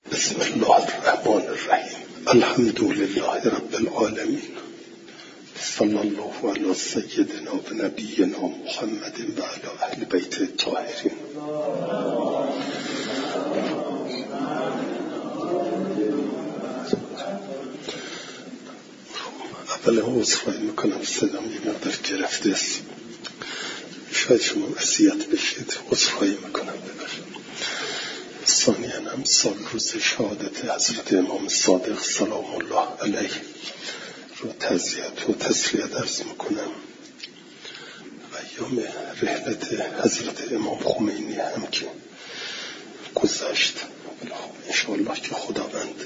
بسم الله الرحمن الرحیم. الحمد لله رب العالمین. صلی الله علی سیدنا و نبینا محمد و علی اهل بیت الطاهرین. اولا عذرخواهی میکنم صدام یه مقدار گرفته است، شاید شما اذیت بشید، عذرخواهی میکنم ببخشید. ثانیاً هم سال روز شهادت حضرت امام صادق سلام الله علیه رو تعزیت و تسلیت عرض میکنم. ایام رحلت حضرت امام خمینی هم که گذشت، انشاءالله که خداوند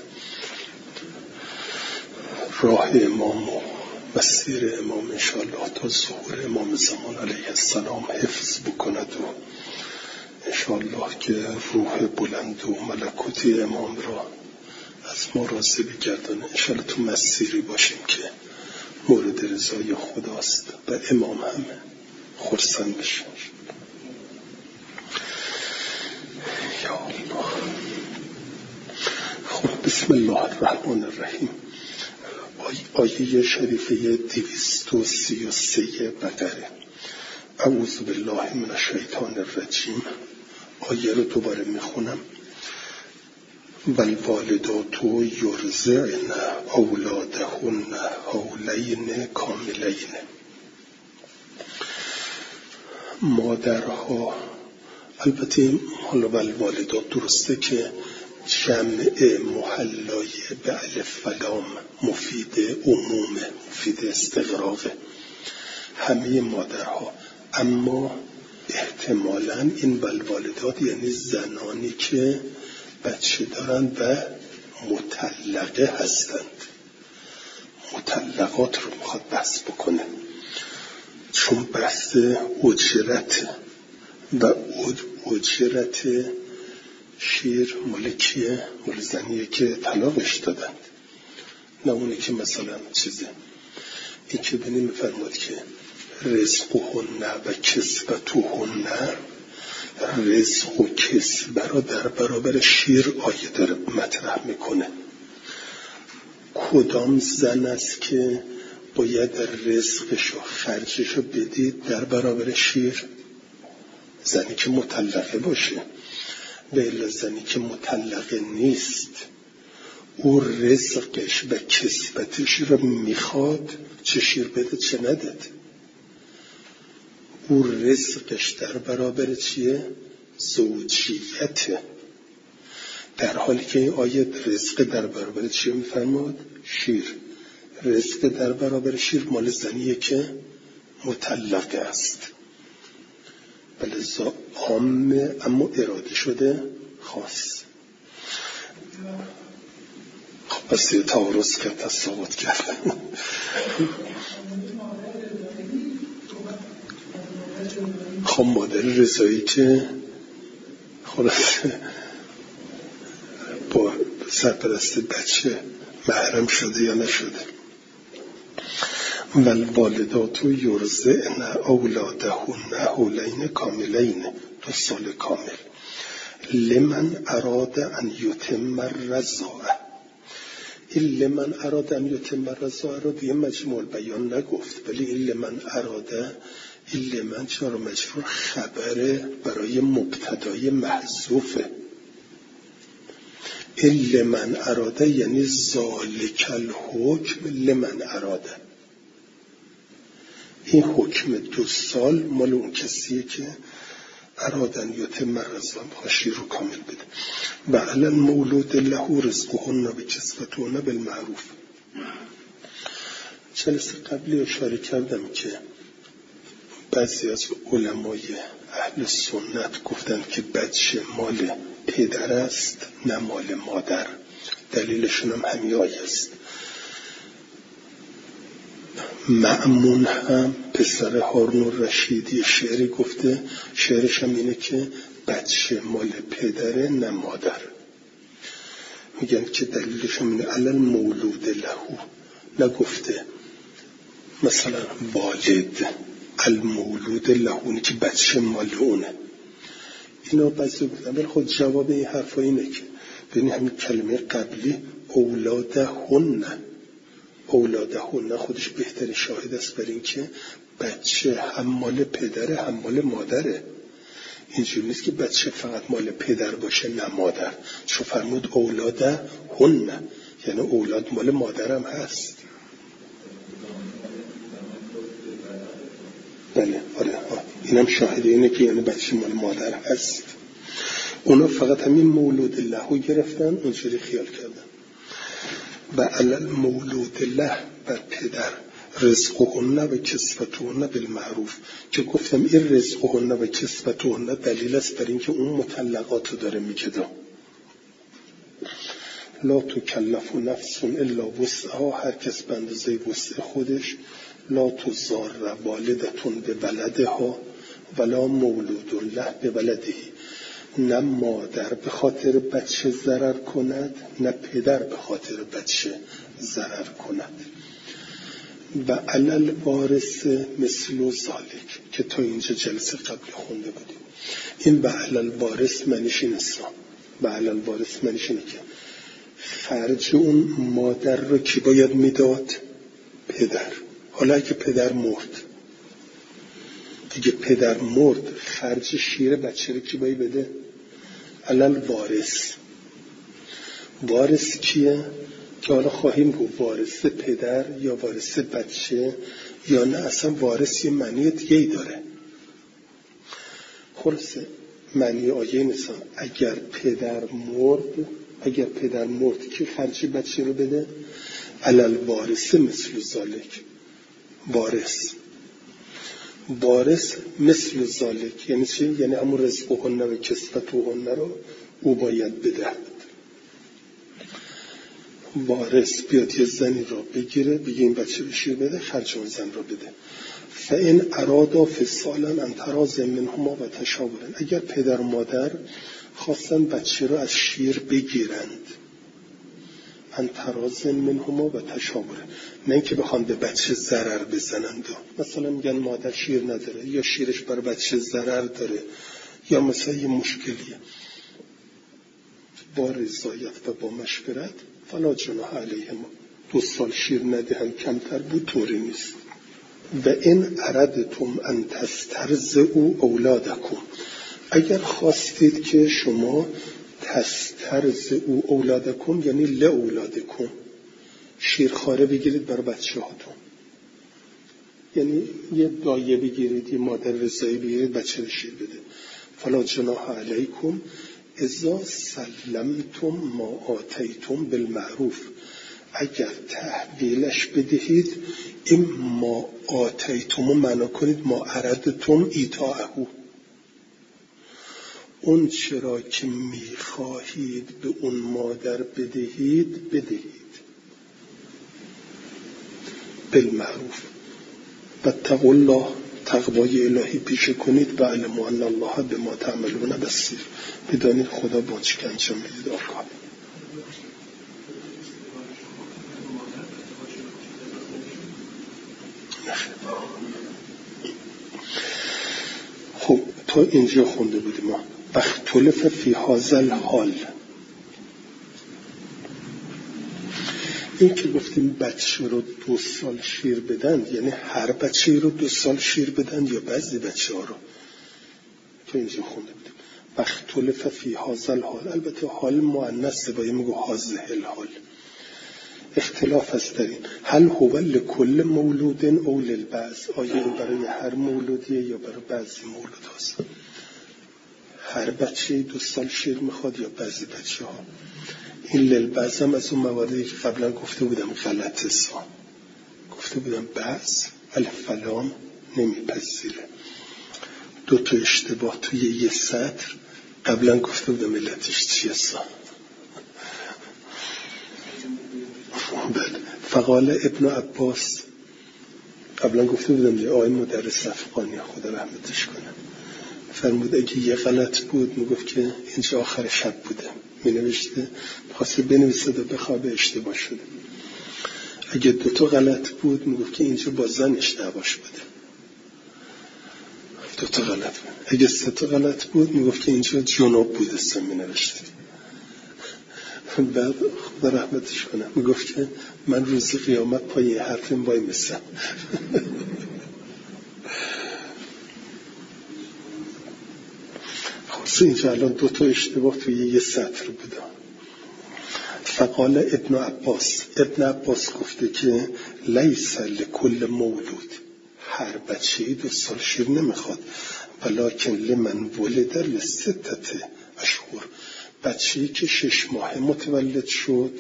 راه امام و مسیر امام انشاءالله تا ظهور امام زمان علیه السلام حفظ بکند و انشاءالله که روح بلند و ملکوتی امام را از ما راضی بگردانه. انشاءالله تو مسیری باشیم که مورد رضای خداست و امام هم خرسند بشه. یا الله. خب بسم الله الرحمن الرحیم. آیه شریفه 233 بقره. اعوذ بالله من الشیطان الرجیم. آیه رو دوباره میخونم. والوالدات یرضعن اولادهن حولین کاملین. مادرها، البته حالا والوالدات درسته که جمع محلای به الف و لام مفید عمومه، مفید استغراقه، همه مادرها، اما احتمالاً این والوالدات یعنی زنانی که بچه دارند و مطلقه هستند. مطلقات رو میخواد بحث بکنه، چون بحث اجرت و اجرت شیر مال کیه؟ مال زنیه که طلاقش دادند، نه اونی که مثلا چیزه. این که بینیم میفرماد که رزقهن و کسوتهن، رزق و کسب را در برابر شیر آیه داره مطرح میکنه. کدام زن است که باید رزقش و خرجش رو بدید در برابر شیر؟ زنی که مطلقه باشه. و زنی که مطلقه نیست، او رزقش و کسبتش رو میخواد، چه شیر بده چه ندد. او رزقش در برابر چیه؟ زوجیته. در حالی که این آیه رزق در برابر چیه میفرماد؟ شیر. رزق در برابر شیر مال زنیه که مطلقه است. بلذا عامه اما اراده شده خاص. خب پس یه تعارض کرد، تصاوت کرد. خب مادر رضایی که خلاصه با سرپرست بچه محرم شده یا نشده. والوالدات یرضعن اولادهن حولین کاملین، 2 سال کامل. لمن اراد ان یتم الرضاعه. این لمن اراد ان یتم الرضاعه رو دیگه مجموع بیان نگفت، ولی این لمن اراده، این لمن چرا مجرور خبره برای مبتدای محذوفه. این لمن اراده یعنی ذالک الحکم لمن اراده. این حکم 2 سال مال اون کسیه که ارادن یتم الرضاعه، شیر رو کامل بده. و علی المولود له رزقهن و کسوتهن بالمعروف. جلسه قبلی اشاره کردم که بعضی از علمای اهل سنت گفتند که بچه مال پدر است نه مال مادر. دلیلشون هم همین آیه است. مأمون هم پسر هارون الرشیدی شعری گفته، شعرش هم اینه که بچه مال پدره نه مادر. میگن که دلیلش هم اینه علل مولود لهو، نگفته مثلا والد المولود لهونی که بچه مال اونه. اینا بعضی بودن، ولی خود جواب این حرفا اینه که ببین همین کلمه قبلی اولادهن خودش بهترین شاهد است بر این که بچه هم مال پدره هم مال مادره. اینجوری نیست که بچه فقط مال پدر باشه نه مادر، چون فرمود اولادهن یعنی اولاد مال مادرم هست. بله آره اینم شاهد اینه که یعنی بچه مال مادر هست. اونا فقط همین مولود له رو گرفتن اونجوری خیال کردن. و علل مولود له بر پدر رزقهن و کسوتهن بالمعروف، که گفتم این رزقهن و کسوتهن دلیل است بر اینکه اون مطلقات رو داره میگه. لا تکلف نفس الا وسعها، هر کس به اندازه وسع خودش. لا تضار والدتون به ولدها ولا مولود له به ولده، نه مادر به خاطر بچه ضرر کند نه پدر به خاطر بچه ضرر کند. و علل وارث مثل ذالک که تا اینجا جلسه قبل خونده بودیم. این و علل وارث معنیش این است. و علل وارث معنیش اینه که خرج اون مادر رو کی باید میداد؟ پدر. حالا اگه پدر مرد خرج شیر بچه رو کی باید بده؟ علل وارث کیه؟ که حالا خواهیم گفت وارث پدر یا وارث بچه یا نه اصلا وارث یه معنی دیگه‌ای داره. خلاصه معنی آیه نیست. اگر پدر مرد که خرج بچه رو بده؟ علل وارث مثل ذالک. وارث مثل ذالک یعنی چی؟ یعنی همون رزقهن و کسوتهن رو او باید بده. وارث بیاد یه زنی رو بگیره بگه این بچه رو شیر بده، خرج اون زن رو بده. فإن ارادا فصالا عن تراض منهما و تشاور، اگر پدر و مادر خواستن بچه رو از شیر بگیرند، عن تراض منهما و تشاور، نه اینکه بخوان به بچه ضرر بزنند. مثلا میگن مادر شیر نداره یا شیرش بر بچه ضرر داره یا مثلا یه مشکلیه، با رضایت و با مشورت فلا جناح علیهما، 2 سال شیر ندهن کمتر بود طوری نیست. و این اردتم ان تسترضعوا اولادکم، اگر خواستید که شما تسترضعوا اولادکم یعنی لاولادکم شیرخواره بگیرید برای بچه هاتون، یعنی یه دایه بگیرید یه مادر رضایی بگیرید بچه رو شیر بده. فلا جناح علیکم اذا سلمتم ما آتیتم بالمعروف، اگر تحویلش بدهید. این ما آتیتم رو معنا کنید ما اردتم ایتاءه، اون چرا که میخواهید به اون مادر بدهید بالمعروف. و تقوا الله، تقوای الهی پیشه کنید. و علموا ان الله بما تعملون بصیر، بدانید خدا با چه انجام میدید آگاه. خب تا اینجا خونده بودیم ما. اختلف فی هذا الحال، این که گفتیم بچه رو 2 سال شیر بدن یعنی هر بچه رو 2 سال شیر بدن یا بعضی بچه ها رو، تا اینجا خونده بودیم. اختلف فی هذا الحال، البته حال مؤنث باید میگو هذه الحال، اختلاف است در این هل هو لکل مولود او للبعض، آیا این برای هر مولودیه یا برای بعضی مولود هست؟ هر بچه 2 سال شیر میخواد یا بعضی بچه ها؟ این للبعض هم از اون مواردی که قبلا گفته بودم غلط سا گفته بودم بعض الف لام نمیپذیره. 2 تا اشتباه توی یه سطر قبلا گفته بودم علتش چیه سا. فقال ابن عباس، قبلا گفته بودم آقای مدرس افغانی خدا رحمتش کنه، فرمود اگه یه غلط بود میگفت که اینجا آخر شب بوده مینوشته خواسته بنویسه و بخوابه اشتباه شده. اگه 2 تا غلط بود میگفت که اینجا با زنش دعواش بوده 2 تا غلط بود. اگه 3 تا غلط بود میگفت که اینجا جناب بوده مینوشته. بعد خدا رحمتش کنه میگفت که من روز قیامت پای حرفم وای میسم. خب اینجا الان 2 اشتباه توی یه سطر بوده. فقال ابن عباس گفته که لیس لکل مولود، هر بچه‌ای 2 سال شیر نمیخواد، ولکن لمن ولد لستة اشهر، بچه‌ای که 6 ماه متولد شد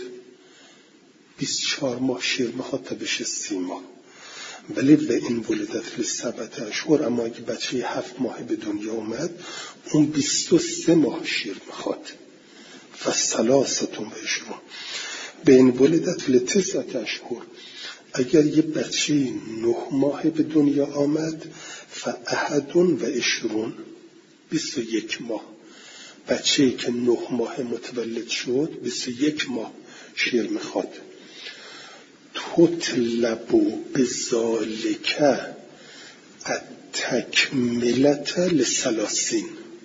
24 ماه شیر میخواد تا بشه 30 ماه. ولی به این ولدت لسبعة اشهر، اما اگه بچه 7 ماه به دنیا اومد اون 23 ماه شیر میخواد. فثلاثة و 20 به این ولدت لتسعة اشهر، اگر یه بچه 9 ماه به دنیا آمد فاحد و 20 21 ماه، بچه‌ای که 9 ماه متولد شد 21 ماه شیر میخواد. تطلب بذالک التکملة لثلاثین،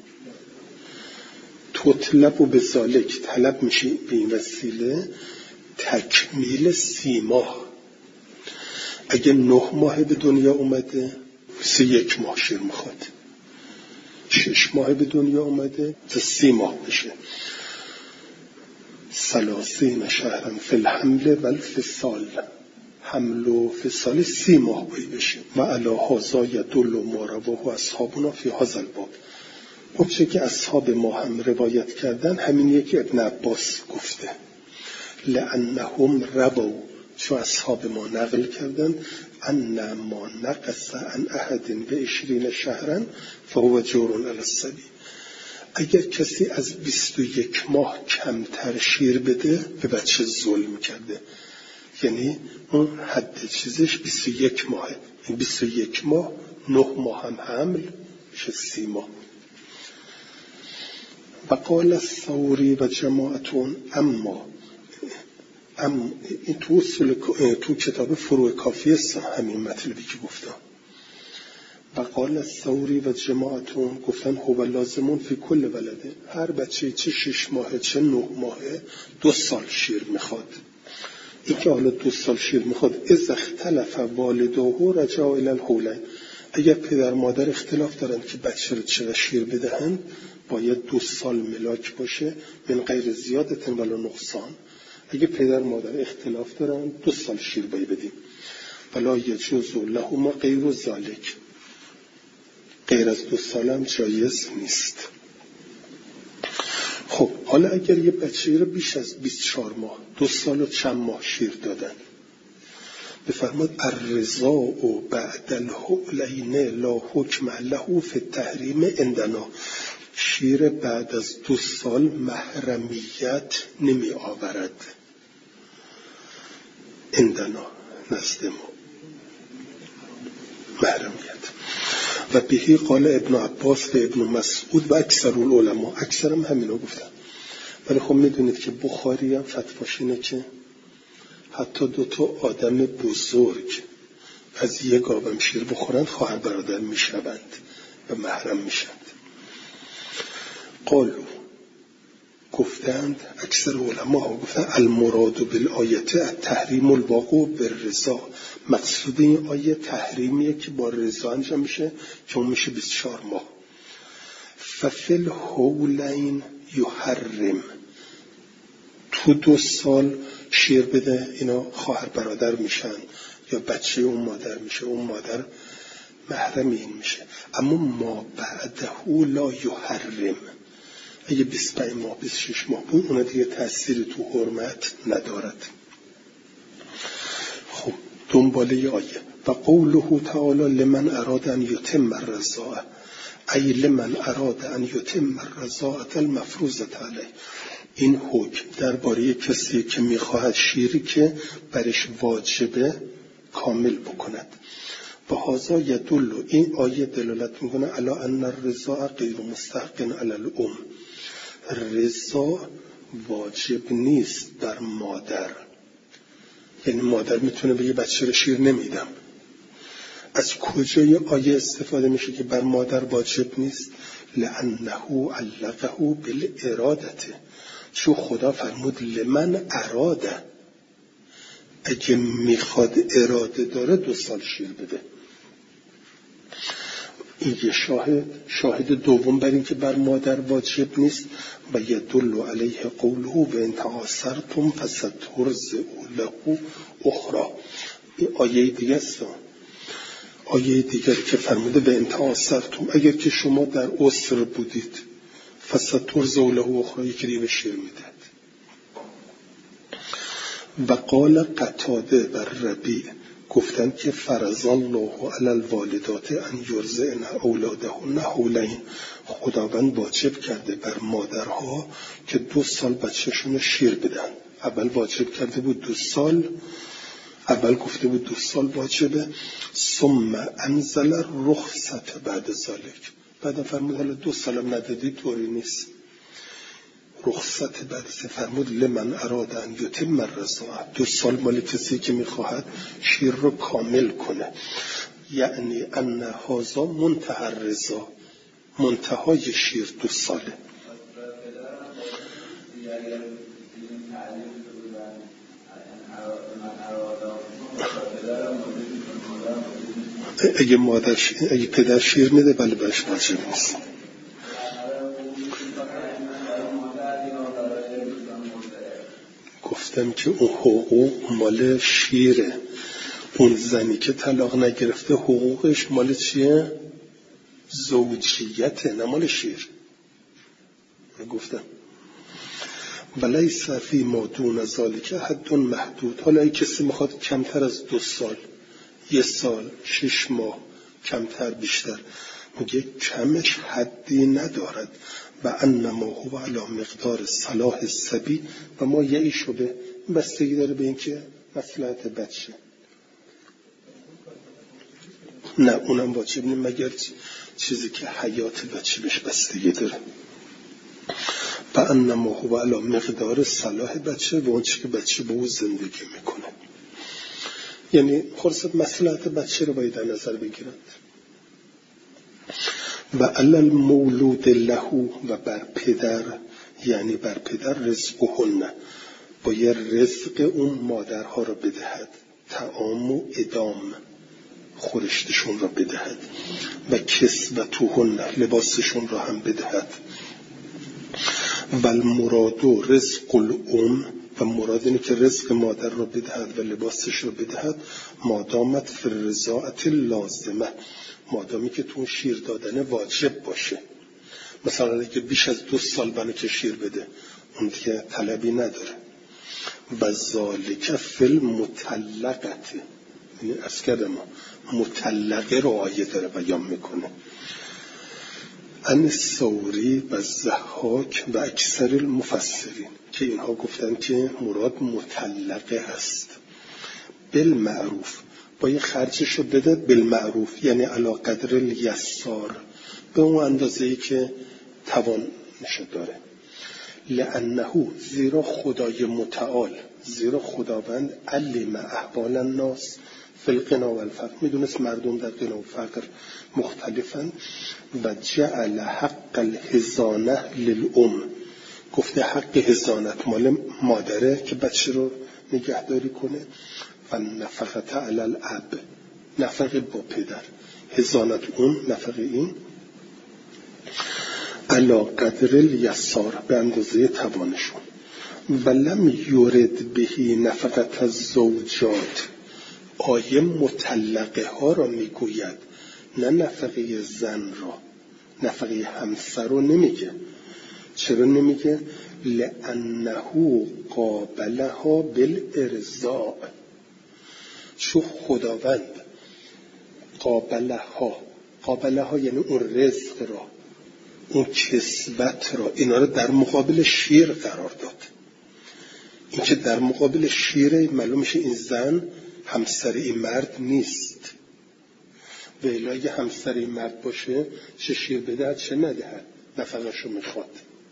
تطلب بذالک طلب میشه به این وسیله تکمیل 30 ماه. اگه 9 ماه به دنیا اومده 21 ماه شیر میخواد، 6 ماه به دنیا اومده تا 30 ماه بشه. 30 شهرا فی الحمل و الفصال، حمل و فصال 30 ماه باید بشه. و علی هذا یدل ما رواه اصحابنا فی هذا الباب، اون چه که اصحاب ما هم روایت کردن همینیه که ابن عباس گفته. لأنهم رووا، چون اصحاب ما نقل کردن، ان ما نقص عن احد ب20 شهرا فهو جور علی الصبی، اگر کسی از 21 ماه کمتر شیر بده به بچه ظلم کرده. یعنی اون حد چیزش 21 ماهه، این 21 ماه 9 ماه هم حمل میشه 30 ماه. و قال الثوری و جماعتون اما این تو کتاب فروع کافیه همین مطلبی که گفتم. و قال الثوری و جماعتون گفتن هو لازمون فی کل ولده، هر بچه چه 6 ماهه چه 9 ماهه 2 سال شیر میخواد. این که حالا 2 سال شیر میخواد، اذا اختلف والداه رجع الی الحولین، اگر پدر مادر اختلاف دارن که بچه رو چقدر شیر بدهند باید 2 سال ملاک باشه، من غیر زیادت ولا نقصان. اگه پدر مادر اختلاف دارن 2 سال شیر باید بدیم. ولا یجوز لهما غیر ذلک، غیر از 2 سال هم جایز نیست. خب حالا اگر یه بچه رو بیش از 24 ماه 2 سال و چند ماه شیر دادن، بفرماد الرضاع و بعد الحولین لا حکم له فی التحریم عندنا، شیر بعد از 2 سال محرمیت نمی آورد عندنا، نزد ما محرمیت. و بهی قال ابن عباس و ابن مسعود و اکثر العلماء، اکثر هم همینو گفتن. ولی خب میدونید که بخاری هم فتواش اینه که حتی 2 آدم بزرگ از یک گاوم شیر بخورند خواهر برادر میشوند و محرم میشند. قالو گفتند اکثر علما گفتند المراد بالآیه التحریم الواقع بالرضا، مقصود این آیه تحریمیه که با رضا انجام میشه که اون میشه 24 ماه. ففی الحولین یحرم، تو 2 سال شیر بده اینا خواهر برادر میشن یا بچه اون مادر میشه، اون مادر محرم این میشه. اما ما بعده لا یحرم، اگه 25 ماه 26 ماه بود اون دیگه تأثیری تو حرمت ندارد. خب دنباله آیه و قوله تعالی لمن اراد ان یتم الرضاعه، ای لمن اراد ان یتم الرضاعه المفروضه علیه، این حکم درباره کسی که میخواهد شیری که برش واجبه کامل بکند. و هذا یدل، این آیه دلالت میکنه علی ان الرضاع غیر مستحق علی الام، رضا واجب نیست بر مادر. یعنی مادر میتونه بگه بچه رو شیر نمیدم. از کجای آیه استفاده میشه که بر مادر واجب نیست؟ لانه علقه بالارادته، چون خدا فرمود لمن اراده، اگه میخواد اراده داره 2 سال شیر بده. این یه شاهد دوم بر این که بر مادر واجب نیست. و یدل علیه قوله و ان تعاسرتم فسترضع له اخرى. این آیه دیگه است. آیه دیگر که فرموده به ان تعاسرتم، اگر که شما در عسر بودید، فسترضع له اخرى، یکی دیگه به شیر میداد. و قال قتاده بر ربیع گفتن که فرض الله علی الوالدات ان یرضعن اولادهن حولین، خداوند واجب کرده بر مادرها که 2 سال بچه‌شون شیر بدن. اول واجب کرده بود 2 سال، اول گفته بود 2 سال واجبه. ثم انزل الرخصت بعد ذلك، بعد فرمود حالا 2 سالم ندادی طوری نیست. رخصت بعد فرمود لمن اراد ان یتم الرضاعه، 2 سال مال کسی که میخواهد شیر رو کامل کنه. یعنی ان هذا منتهى الرضاع، منتهای شیر 2 ساله. اگه پدر شیر میده بله برش واجب نیست. گفتم که اون حقوق مال شیره. اون زنی که طلاق نگرفته حقوقش مال چیه؟ زوجیته، نه مال شیر. گفتم ولیس فی ما دون ذلک حد محدود. حالا اگه کسی میخواد کمتر از 2 سال، 1 سال، 6 ماه، کمتر بیشتر، میگه کمش حدی ندارد. و انما هو علی مقدار صلاح الصبی و ما یعیشو به، بستگی داره به این که مصلحت بچه. نه اونم واجب نیست مگر چیزی که حیات بچه بهش بستگی داره. و انما هو علی مقدار صلاح بچه و اون چی که بچه با او زندگی میکنه. یعنی خلاص مصلحت بچه رو باید در نظر بگیرند. و علی المولود له، و بر پدر، یعنی بر پدر رزقهن، باید رزق اون مادرها رو بدهد، طعام و ادام، خورشتشون رو بدهد، و کسوتهن، لباسشون رو هم بدهد. و المراد رزق الام، و مراد اینه که رزق مادر رو بدهد و لباسش رو بدهد، مادامت فی الرضاعة لازمه، مادامی که تو شیر دادن واجب باشه. مثلا اگه بیش از 2 سال بنا که شیر بده اون دیگه طلبی نداره. و ذالک فی المطلقت، یعنی از کردم مطلقه رو آیه داره بیان میکنه. ان ثوری و ضحاک و اکثر المفسرین که اینها گفتن که مراد مطلقه هست. بالمعروف، باید خرجشو بده بالمعروف، یعنی علی قدر الیسار، به اون اندازه‌ای که توانش داره. لانه، زیرا خدای متعال، زیرا خداوند علم احوال الناس فی الغنا و الفقر، میدونست مردم در غنا و فقر مختلفن. و جعل حق الحضانه للام، گفته حق حضانت مال مادره که بچه رو نگهداری کنه. و نفقت علی الاب، نفقه با پدر، حضانت اون، نفقه این، علی قدر الیسار، به اندازه توانشون. و لم یورد بهی نفقت الزوجات، آیه مطلقه ها را میگوید، نه نفقه زن را، نفقه همسر رو نمیگه. چرا نمیگه؟ لانه قابلها بالارضاء، چون خداوند قابلها یعنی اون رزق را، اون کسوت را، اینا رو در مقابل شیر قرار داد. این که در مقابل شیر، معلوم میشه این زن همسر این مرد نیست. و اگه همسر این مرد باشه چه شیر بدهد چه ندهد، نفقه‌شو میخواد.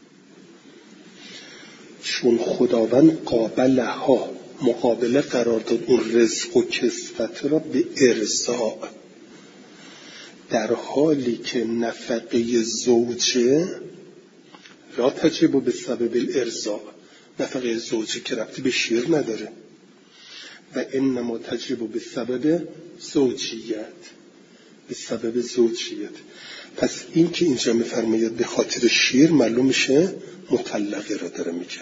چون خداوند قابلها، مقابله قرار داد اون رزق و کسوت را به ارضاء، در حالی که نفقه زوجه لا تجب به سبب الارضاء، نفقه زوجی که ربطی به شیر نداره. و انما تجب به سبب زوجیت، به سبب زوجیت. پس این که اینجا میفرماید به خاطر شیر، معلوم میشه مطلقه را داره میگه.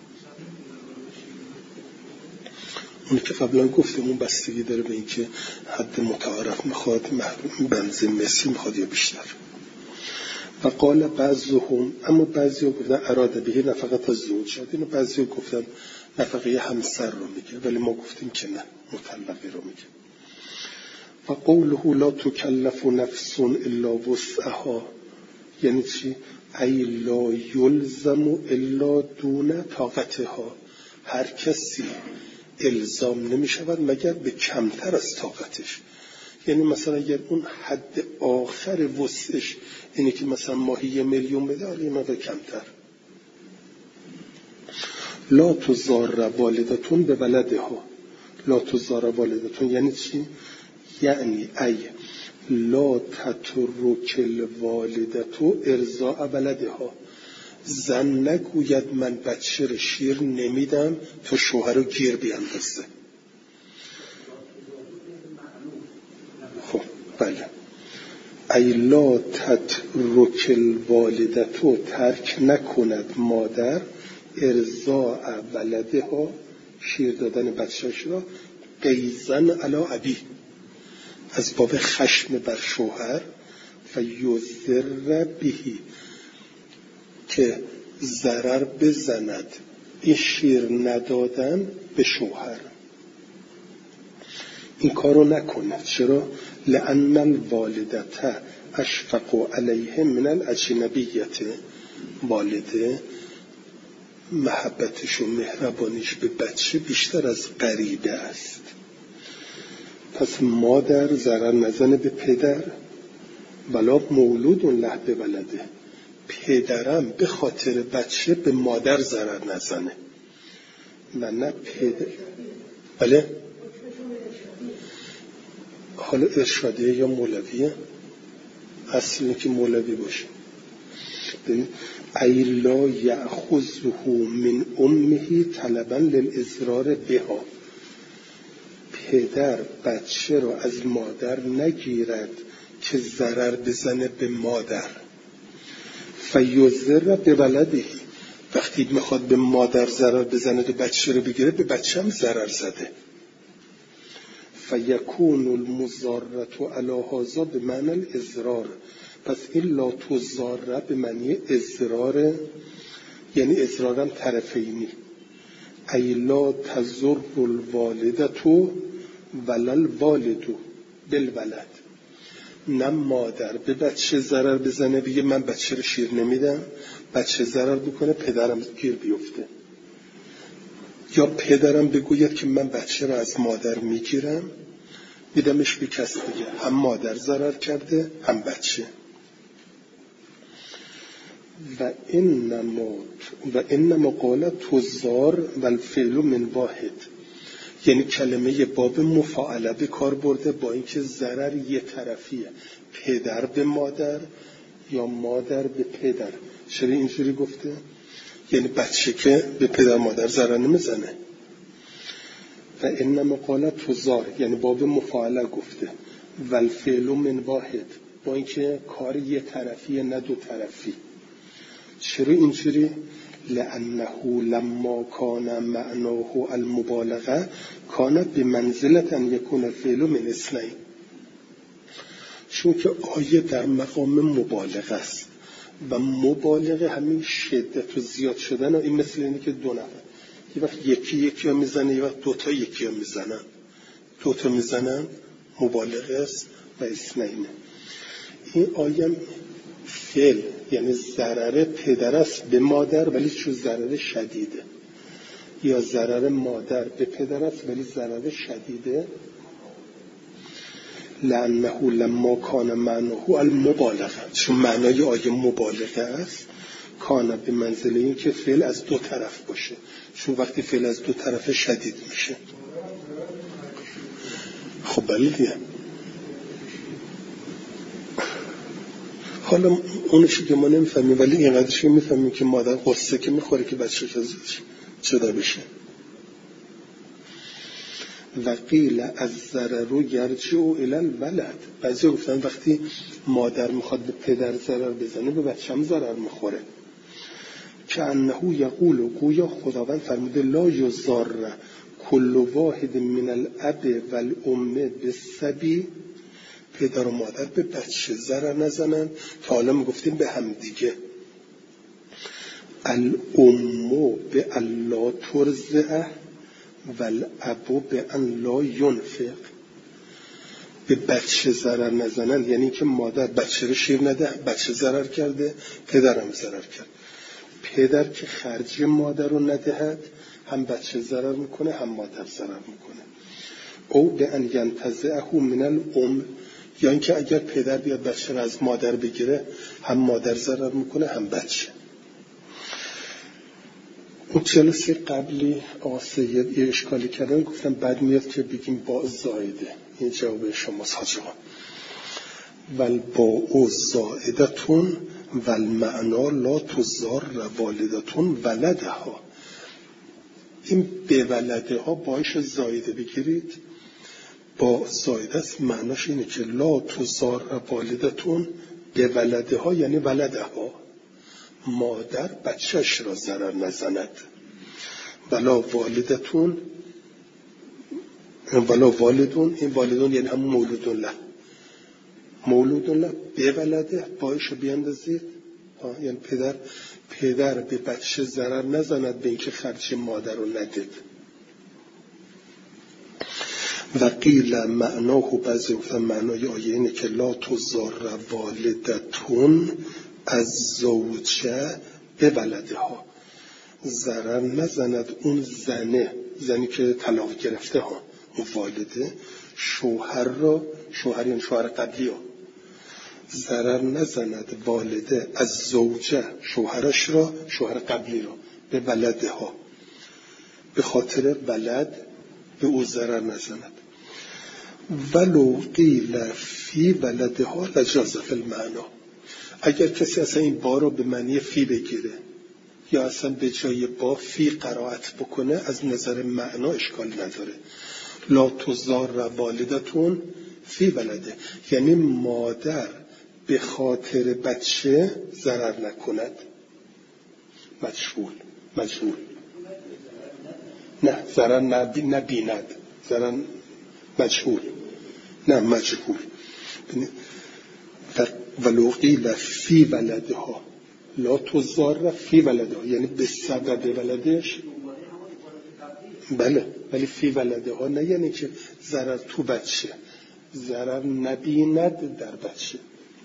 اون که قبلا گفتم اون بستگی داره به این که حد متعارف میخواد، بنز مسی میخواد یا بیشتر. و قال بعضهم، اما بعضی ها گفتن اراده به نفقت از زوج، اینو بعضی ها گفتن نفقه همسر رو میگه، ولی ما گفتیم که نه، مطلقه رو میگه. و قوله لا تکلف نفس الا وسعها، یعنی چی؟ ای لا یلزم الا دون طاقتها، هر کسی الزام نمی شود مگر به کمتر از طاقتش. یعنی مثلا اگر اون حد آخر وسعش اینه که مثلا ماهی 1 میلیون بده، حالا یه مقدار کمتر. لا تضار والدتون به ولدها، لا تضار والدتون یعنی چی؟ یعنی ای لا تترک الوالدتو ارضاء ولدها، زن نگوید من بچه رو شیر نمیدم تا شوهر رو گیر بیاندازه. خب بله، ای لا تترک الوالدتو، ترک نکند مادر، ارضاء ولدها، شیر دادن بچهش را، غیظاً علی ابی، از باب خشم بر شوهر، فیضر بهی، که ضرر بزند این شیر ندادن به شوهر. این کارو نکنه. چرا؟ لأن الوالدت اشفق علیه من الاجنبیت، والده محبتش و مهربانیش به بچه بیشتر از غریبه است. پس مادر ضرر نزنه به پدر، ولا مولود له به ولده، پدرم به خاطر بچه به مادر ضرر نزنه. نه پدر، بله، حالا ارشادیه یا مولویه، اصلی که مولوی باشه. ای لا یأخذه من امه طلبا للإضرار بها، پدر بچه رو از مادر نگیرد که ضرر بزنه به مادر. فیضر به ولده، وقتی میخواد به مادر ضرر بزنه و بچه رو بگیره، به بچه هم ضرر زده. فیکون المضارة علی هذا به معنی الاضرار، پس این لا تضار به معنی اضرار، یعنی اضرارم طرفینی. ای لا تضر الوالدة ولا الوالد بالولد، نه مادر به بچه ضرر بزنه بگه من بچه رو شیر نمیدم، بچه ضرر بکنه پدرم گیر بیفته، یا پدرم بگوید که من بچه رو از مادر میگیرم میدمش به کس دیگه، هم مادر ضرر کرده هم بچه. و انما قال تضار و الفعل من واحد، یعنی کلمه باب مفاعله به کار برده با اینکه ضرر یه طرفیه، پدر به مادر یا مادر به پدر. چرا اینجوری گفته؟ یعنی بچه که به پدر مادر ضرر نمیزنه. و انما قال تضار یعنی باب مفاعله گفته، و الفعل من واحد، با اینکه کار یه طرفیه نه دو طرفی. چرا اینجوری؟ لأنه لما کان معناه المبالغه کان بمنزلة ان یکون الفعل من اثنین، چون که آیه در مقام مبالغه است و مبالغه همین شدت و زیاد شدن، این مثل اینه که دو نفر یه وقت یکی ها میزنه، یه وقت دوتا یکی ها میزنن، دوتا میزنن مبالغه است و اثنینه. این آیه فعل یعنی ضرر پدر است به مادر ولی چون ضرر شدیده، یا ضرر مادر به پدر است ولی ضرر شدیده. لأنه لما کان معناه المبالغه، چون معنای آیه مبالغه است، کان به منزله این که فعل از دو طرف باشه، چون وقتی فعل از دو طرف شدید میشه. خب بله، حالا اونشی که ما نمیفهمیم ولی اینقدرش میفهمیم که مادر قصه که میخوره که بچه ازش جدا بشه. و قیل از ضرر یرجع الی الولد. بعضی گفتن وقتی مادر میخواد به پدر ضرر بزنه به بچه هم ضرر میخوره. که انه یقول و گویا خداوند فرموده لا یضار کل واحد من الاب والام بالصبی، پدر و مادر به بچه ضرر نزنن که حالا میگفتیم به هم دیگه. الام به الله ترضع والاب به ان لا ینفق، به بچه ضرر نزنن یعنی که مادر بچه رو شیر نده، بچه ضرر کرده، پدرم ضرر کرد. پدر که خرج مادر رو ندهد هم بچه ضرر میکنه هم مادر ضرر میکنه. او به ان ینتزعه من الام، یا اینکه اگر پدر بیاد بچه رو از مادر بگیره هم مادر ضرر میکنه هم بچه. اون جلسه قبلی آقا سید یه اشکالی کردن، گفتم بعد میاد که بگیم با زائده. این جواب شماست حاج آقا. ول با زائدتون ول معنا لا تضار والدتون ولدها. این به ولده ها باعث زائده بگیرید، با زائده است، معناش اینه که لا تضار والدتون به ولده ها یعنی ولده ها، مادر بچهش را ضرر نزند. ولا والدتون ولا والدون، این والدون یعنی هم مولودون له، مولودون له به ولده باعث بیندازید، یعنی پدر به بچه ضرر نزند به اینکه خرج مادر رو ندید. و قیل معناه، بعضی گفتن معنای آیه اینه که لا تضار والدتون از زوجه به ولده ها، ضرر نزند اون زنی که طلاق گرفته ها، اون والده شوهر را، شوهر یعنی شوهر قبلی ها، ضرر نزند والده از زوجه شوهرش را، شوهر قبلی را، به ولده ها، به خاطر ولد به او ضرر نزند. ولو قیل فی ولده ها لجاز فی المعنا، اگر کسی اصلا این با رو به معنی فی بگیره یا اصلا به جای با فی قرائت بکنه از نظر معنا اشکال نداره. لا تضار والدتون فی ولده یعنی مادر به خاطر بچه ضرر نکند. مجهول نه، ضرر نبیند، ضرر مجهول ولو قیل فی ولده ها لا تضار فی ولده ها یعنی به سبب ولدش، بله، ولی فی ولده ها نه یعنی که ضرر تو بچه، ضرر نبیند در بچه.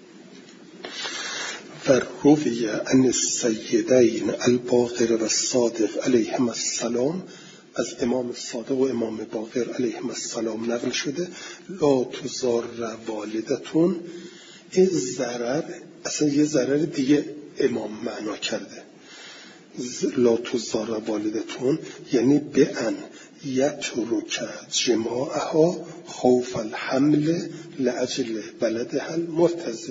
و روی عن السیدین الباقر و الصادق علیهم السلام، از امام صادق و امام باقر علیهم السلام نقل شده لا تضار والدتون. این ضرر اصلا یه ضرر دیگه امام معنا کرده. لا تضار والدتون یعنی به ان یترک جماعها خوف الحمل لاجل ولدها المرتضع.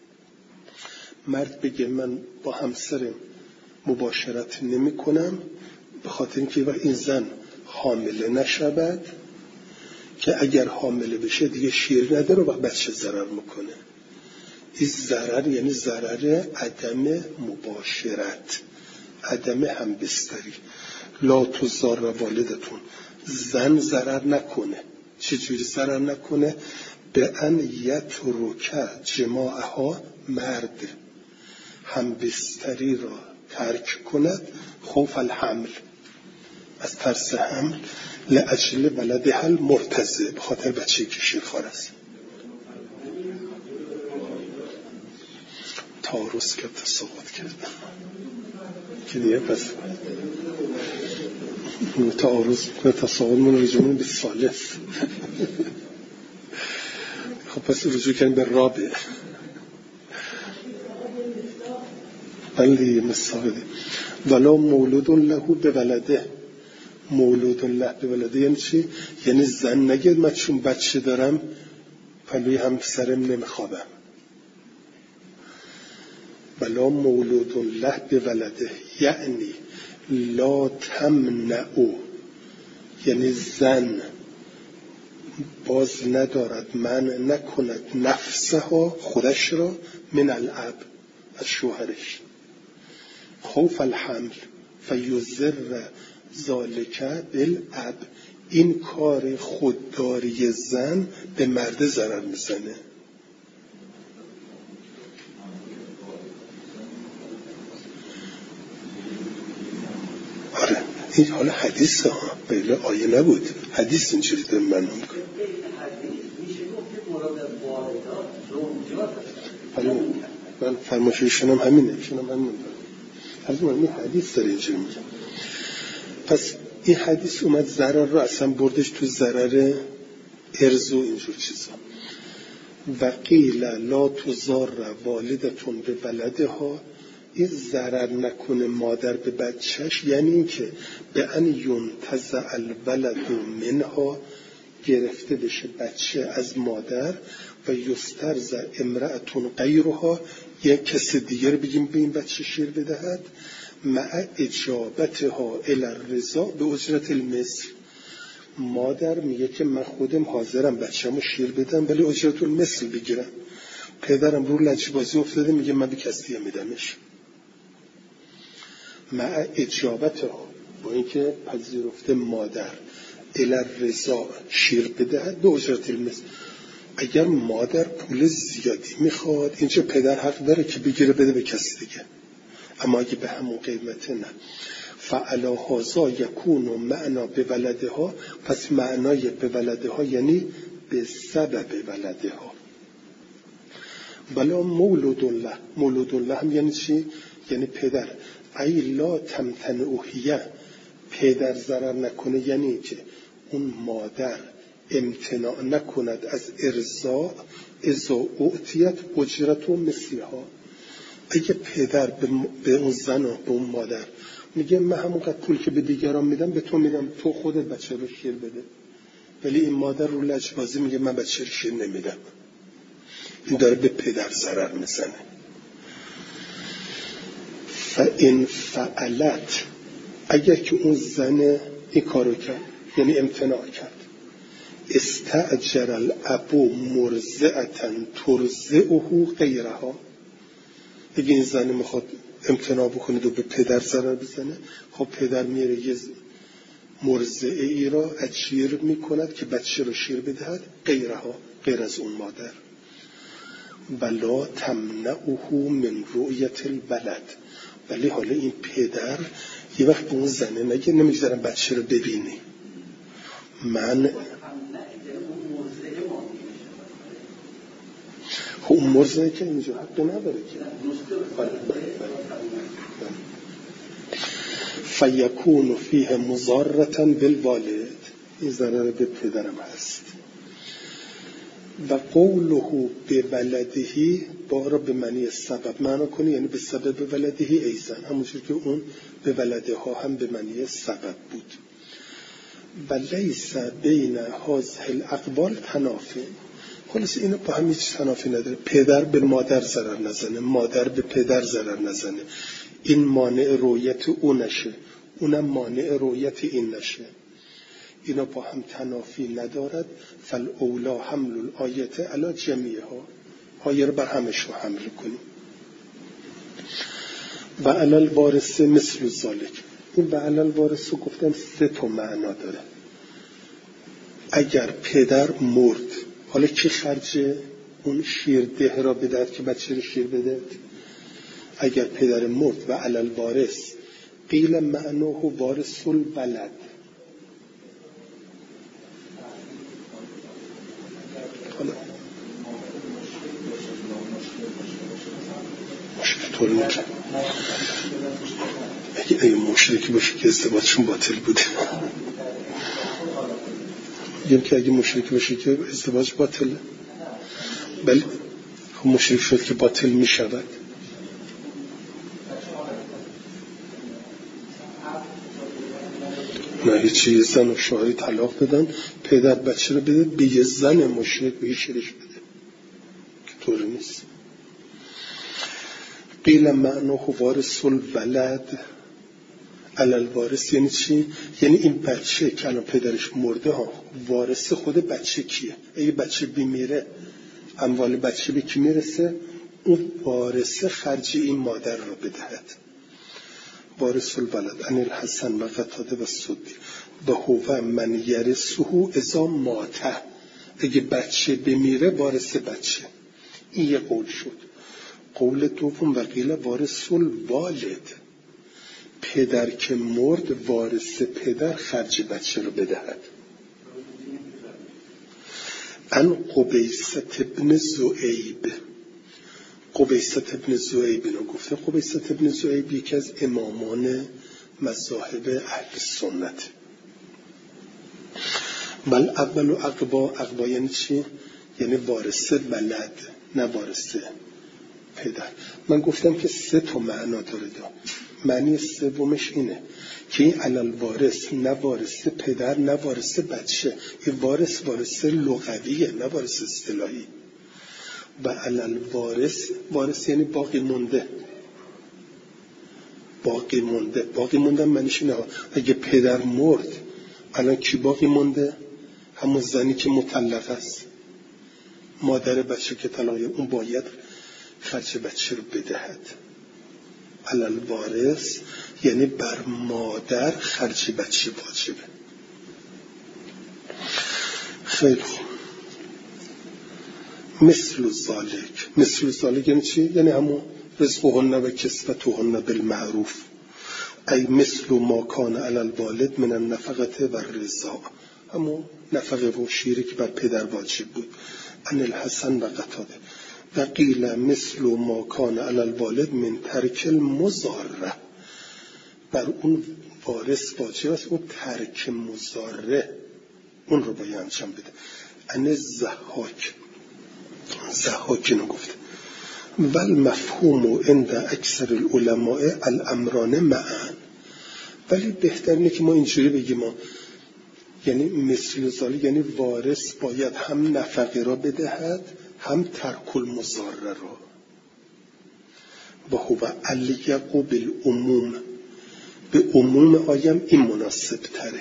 مرد بگه من با همسرم مباشرت نمی کنم به خاطر اینکه این زن حامله نشود، که اگر حامله بشه دیگه شیر نداره و بچه ضرر میکنه. این ضرر یعنی ضرر عدم مباشرت، عدم همبستری. لا تضار والدتون، زن ضرر نکنه. چجوری ضرر نکنه؟ به ان یترک جماعها، مرد همبستری را ترک کند، خوف الحمل، از ترس حمل، لاجل ولدها المرتضع، به خاطر بچه‌ای که شیرخوار است. تعارض که تساقط کردن که دیگه پس تعارض که تساقط من رجوعون به ثالث. خب پس رجوع کردن به رابع. بلی مستقلی. ولا مولود له به ولده، مولود له به ولده یعنی چی؟ یعنی زن نگید من چون بچه دارم پلوی همسرم نمیخوابم. ولا مولود له به ولده یعنی لا تمنعو یعنی زن باز ندارد منع نکند نفسها خودش را من الاب از شوهرش خوف الحمل فیضر ذالک بالاب این کار خودداری زن به مرد ضرر میزنه. آره این حالا حدیث ها بله آیه نبود حدیث اینجوری داره من میکنه. من فرمایششون هم همینه این حدیث داره اینجوری میگه. پس این حدیث اومد ضرر رو اصلا بردش تو ضرر ارز و اینجور چیزا. و قیل لا تضار والدتون به ولدها این ضرر نکنه مادر به بچهش یعنی این که به ان ینتزع الولد منها گرفته بشه بچه از مادر و یسترضع امرأتون غیرها یک کس دیگر بگیم به این بچه شیر بدهد مع اجابتها الی الرضاع به اجرت المثل. مادر میگه که من خودم حاضرم بچه‌مو شیر بدم ولی اجرت المثل بگیرم. پدرم رو لجبازی افتاده میگه من به کسی دیگه میدمش. مع اجابتها با اینکه پذیرفته مادر الی الرضاع شیر بدهد به اجرت المثل. اگر مادر پول زیادی میخواد اینجا پدر حق داره که بگیره بده به کسی دیگه، اما اگه به همون قیمته نه. فعلا هازا یکون و معنا به ولده ها، پس معنای به ولده ها یعنی به سبب ولده ها. ولا مولود الله، مولود الله هم یعنی چی؟ یعنی پدر. ای لا تمتنعیه، پدر ضرر نکنه یعنی که اون مادر امتناع نکند از ارضاع اذا اعطیت اجرت و مثلها. اگه پدر به اون زن و به اون مادر میگه من همونقدر پول که به دیگران میدم به تو میدم، تو خودت بچه رو شیر بده، ولی این مادر رو لجبازی میگه من بچه رو شیر نمیدم، این داره به پدر ضرر میزنه. فان فعلت، اگر که اون زن این کارو کرد یعنی امتناع کرد، استأجر الاب مرضعة ترضعه غیرها، اگه این زن میخواد امتناع بکنه و به پدر ضرر بزنه، خب پدر میره یه مرضعه ای را اجیر میکند که بچه رو شیر بدهد غیرها، غیر از اون مادر. ولا تمنعه من رؤیت الولد، ولی حالا این پدر یه وقت به اون زنه نگه نمیگذارم بچه رو ببینی، من خب اون مرضعه که اینجا حق نداره که فیکون فیه مضارة بالوالد، این ضرر به پدرم هست. و قوله به ولدهی بارا به معنی سبب معنا کنی، یعنی به سبب ولدهی ایزن، همونجور که اون به ولده ها هم به معنی سبب بود. و لیس بین هذه الاقوال تنافی، خلاص اینو با هم هیچ تنافی نداره. پدر به مادر ضرر نزنه، مادر به پدر ضرر نزنه، این مانع رویت اون نشه، اونم مانع رویت این نشه، اینا با هم تنافی ندارد. فالاولا حمل الآیت علی جمیعها، آیه رو بر همش رو حمل کنیم. و علی الوارث مثل ذالک، این و علی الوارث رو گفتم 3 تا معنا داره. اگر پدر مرد، حالا کی خرج اون شیرده را بدهد که بچه رو شیر بدهد؟ اگر پدر مرد و علی الوارث قیل معناه وارث الولد، حالا طور میکنه اگه مشرکی باشه که ازدواجشون باطل بوده، میگم که اگه مشرکی باشه که ازدواج باطله، بله خب مشرک شد که باطل میشود. نه هیچی، زن و شوهری طلاق دادن، پدر بچه رو بده به یه زن مشرک به شیرش بده که طور نیست. قیل معناه وارث الولد علل وارث یعنی چی؟ یعنی این بچه که الان پدرش مرده ها، وارث خود بچه کیه؟ اگه بچه بیمیره اموال بچه به کی میرسه؟ اون وارث خرج این مادر رو بدهد. وارث الولد عن الحسن و قتاده و سدی و هو من یرثه اذا مات. اگه بچه بمیره وارث بچه. این یه قول شد. قول دوم و قیل وارث الوالد، پدر که مرد وارث پدر خرج بچه رو بدهد. ان قبیست ابن زؤیب، قبیست ابن زؤیب اینو گفته. قبیست ابن زؤیب یکی از امامان مذاهب اهل سنت. بل اول و اقبا یعنی چی؟ یعنی وارث ولد، نه وارث پدر. من گفتم که 3 معنا داره. معنی سومش اینه که این علل وارث نه وارث پدر نه وارث بچه، این وارث لغویه نه وارث اصطلاحی. و علل وارث یعنی باقی مونده. باقی مونده معنیش اینه اگه پدر مرد الان کی باقی مونده؟ همون زنی که مطلقه است، مادر بچه که طلاقه، اون باید خرج بچه رو بدهد. علل وارث یعنی بر مادر خرج بچه واجبه. خیلی خوب. مثل ذالک یعنی چی؟ یعنی همون رزقهن و کسوتهن بالمعروف، ای مثل ما کان علی الوالد من النفقه و الرضاع، همون نفقه و شیری که بر پدر واجب بود. عن الحسن و قتاده و قیل مثل ما کان علی الوالد من ترک المضاره، بر اون وارث واجب است اون ترک مضاره اون رو باید انجام بده. عن الضحاک اینو گفته. ول مفهوم عند اکثر العلماء الامران معا، ولی بهتر اینه که ما اینجوری بگیم یعنی مثل ذالک یعنی وارث باید هم نفقه را بدهد هم ترک المضاره را. و هو الیق بالعموم، به عموم آیم این مناسب تره.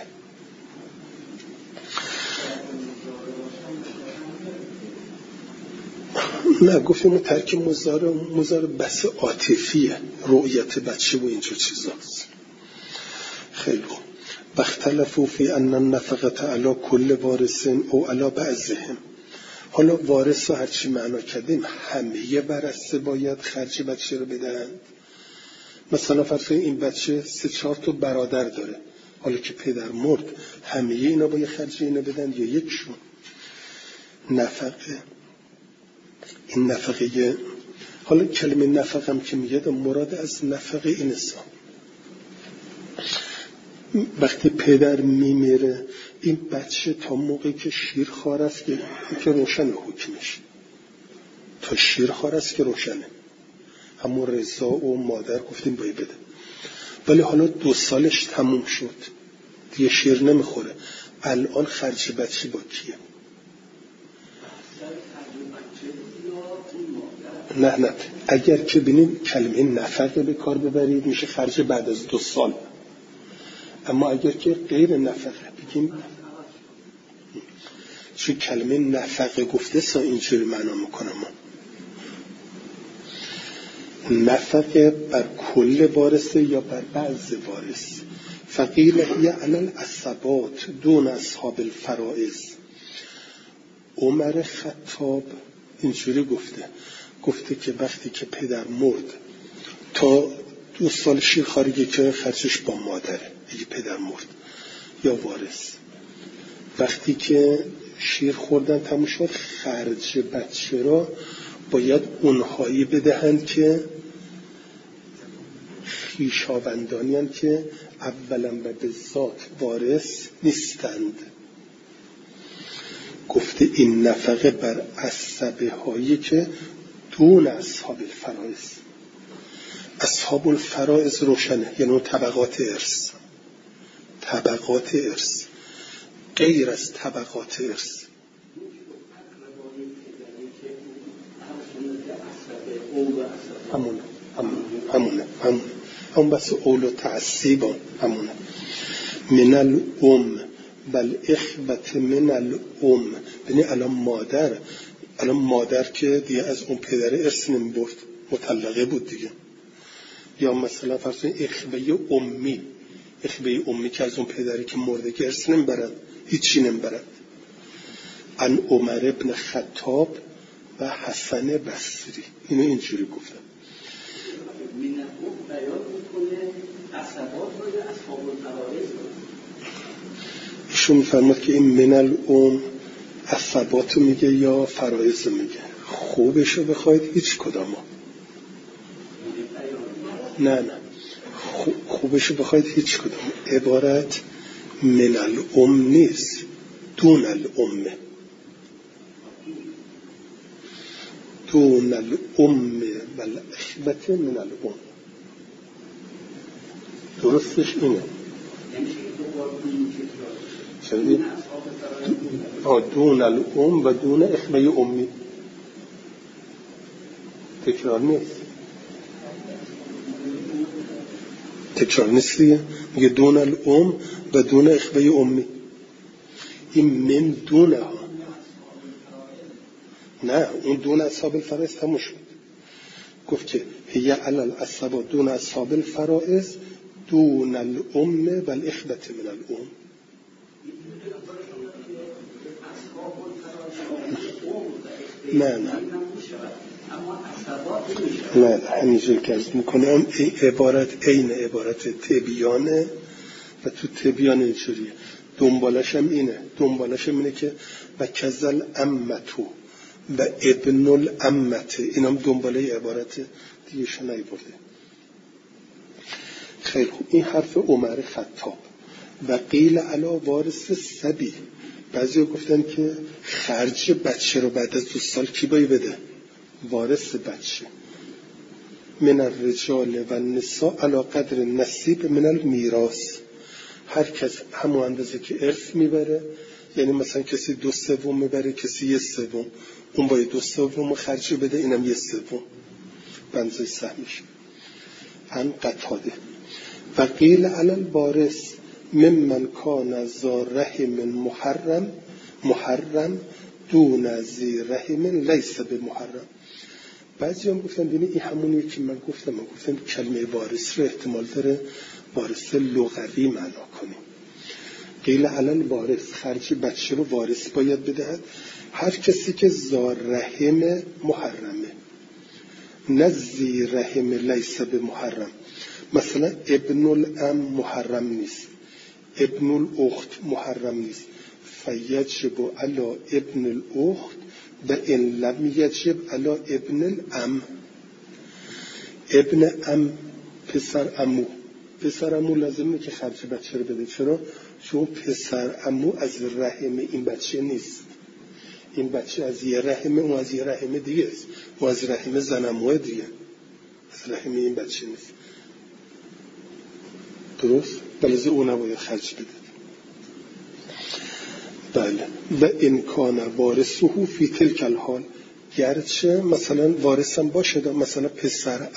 نه گفتیم ترک مضاره بس عاطفیه، رؤیت بچه و اینجور چیزاست. خیلی خوب. واختلفوا فی ان النفقه علی کل وارث او علی بعضهم. حالا وارث رو هرچی معنا کردیم همه ورثه باید خرج بچه رو بدن. مثلا فرض این بچه 3-4 تا برادر داره، حالا که پدر مرد همه اینا باید خرج اینا بدن یا یکشون؟ نفقه، این نفقه، حالا کلمه نفقه هم که میگه مراد از نفقه این است. وقتی پدر میمیره این بچه تا موقعی که شیرخوار است که روشن حکمش، تا شیرخوار است که روشنه، همون رضا و مادر گفتیم باید بده. ولی حالا 2 سالش تموم شد دیگه شیر نمیخوره، الان خرج بچه با کیه؟ نه اگر که بینید کلمه نفقه به کار ببرید میشه خرج بعد از 2 سال. اما اگر که غیر نفقه بگیم، چون کلمه نفقه گفته سا اینجوری معنا میکنم نفقه بر کل وارثه یا بر بعض وارث. فقیل هی علی العصبات دون اصحاب الفرائض. عمر خطاب اینجوری گفته که وقتی که پدر مرد تا 2 سال شیرخواری که خرجش با مادره اگه پدر مرد یا وارث، وقتی که شیر خوردن تموم شد خرج بچه را باید اونهایی بدهند که خویشاوندانی هستند که اولا و به ذات وارث نیستند. گفته این نفقه بر عصبه هایی که دون اصحاب الفرائض. اصحاب الفرائض روشنه، یعنی طبقات ارث غیر از طبقات ارث. همونه همون بس اولو تعصیبا همونه. من الام بل اخوت من الام، یعنی الان مادر که دیگه از اون پدر ارث نمیبرد، مطلقه بود دیگه. یا مثلا فرض کنید اخوه امی که از اون پدری که مرده که ارث نمیبرد، هیچی نمیبرد. ان عمر ابن خطاب و حسن بصری اینو اینجوری گفتن. من الام بیان میکنه عصبات رو یا اصحاب الفرائض رو؟ ایشون میفرماد که این من الام عصبات رو میگه یا فرائض رو میگه. خوبشو بخواید هیچ کدامو، نه خوبشو بخواید هیچ کدام. عبارت من الام نیست، دون الامه. دون الام و الاخوة من الام. درستش اینه. دون الام و دون اخوة امی. تکرار نیست دیگه. میگه دون الام و دون اخوة امی. این من دونه ها، نه اون دون اصحاب الفرائض تموم شد. گفت که هی علی العصبة دون اصحاب الفرائض دون الام و الاخوة من الام. نه همینجور که از میکنم عبارت عین عبارت تبیانه و تو تبیان اینجوریه. دنبالش هم اینه که و کذل امتو و ابن الامته، این هم دنباله عبارت دیگه شنایی برده. خیلی خوب. این حرف عمر خطاب. و قیل علا وارث سبی، بعضی ها گفتن که خرج بچه رو بعد از 2 سال کی باید بده؟ وارث بچه. من الرجال و النساء علا قدر نصیب من المیراث، هر کس همون اندازه که ارث میبره. یعنی مثلا کسی 2/3 میبره، کسی 1/3، اون باید 2/3 خرج بده، اینم 1/3 بنزه سهمش. ان قتاده. و قیل علی الوارث ممن کان ذا رحم محرم دون ذی رحم لیس بمحرم. بعضی هم گفتن بینه این همونیه که من گفتم کلمه وارث رو احتمال داره وارث لغوی معنا کنیم. قیل علی الوارث، خرج بچه رو وارث باید بدهد هر کسی که ذا رحم محرمه، نه ذی رحم لیس بمحرم. مثلا ابن الام محرم نیست، ابن الاخت محرم نیست. فیجب علی ابن الاخت و ان لم یجب علی ابن الام. ابن ام پسر امو لازمه که خرج بچه رو بده. چرا؟ چون پسر امو از رحم این بچه نیست. این بچه از یه رحم، اون از یه رحم دیگه است. اون از رحم زن اموه دیگه، از رحم این بچه نیست. درست؟ بلکه اون نباید خرج بده. بله. و امکان وارثه فی تلک الحال، گرچه مثلا وارثم باشه، مثلا پسر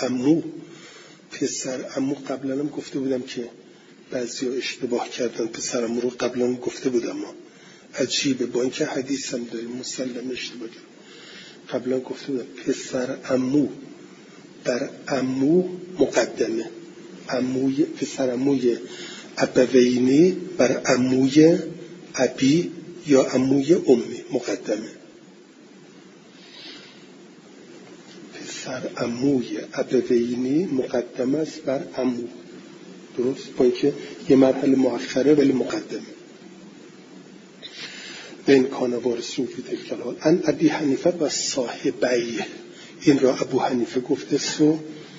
عمو قبلا هم گفته بودم که بعضیا اشتباه کردن. پسر عمو رو قبلا گفته بودم، عجیبه با اینکه حدیثم داریم مسلم اشتباه کردم. قبلا گفته بودم پسر عمو بر عمو مقدمه، پسر عموی ابوینی بر عموی ابی یا عموی امی مقدمه. پسر عموی ابوینی مقدمه است بر عمو. درست؟ با اینکه یه مرحله مؤخره ولی مقدمه. این کان وارثو فی تلک الحال. ان ابی حنیفه و صاحبی، این را ابو حنیفه گفته سو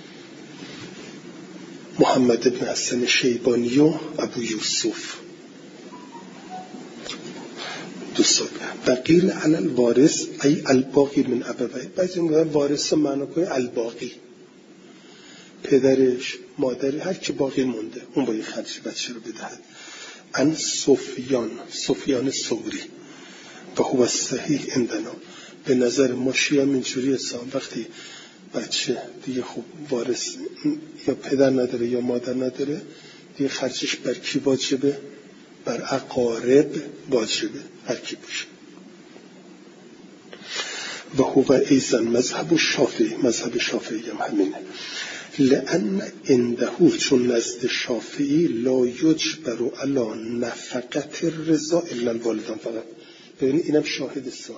محمد ابن حسن شیبانی و ابو یوسف. دوستان بقیل علی الوارث ای الباقی من ابوی. بعضی میگن وارث معنا کنه الباقی، پدرش، مادری، هر کی باقی مونده اون باید خرج بچه رو بدهد. ان سفیان ثوری و هو صحیح عندنا. به نظر ما شیعه اینجوری هستن وقتی بچه دیگه خب وارث یا پدر نداره یا مادر نداره، دیگه خرجش بر کی واجبه؟ بر اقارب واجبه، هر کی باشه. و هو ایزن مذهب شافعی هم همینه. لأن عنده، چون نزد شافعی لا یجبر علی نفقت الرضا الا الوالدان فقط. ببینید اینم شاهد است.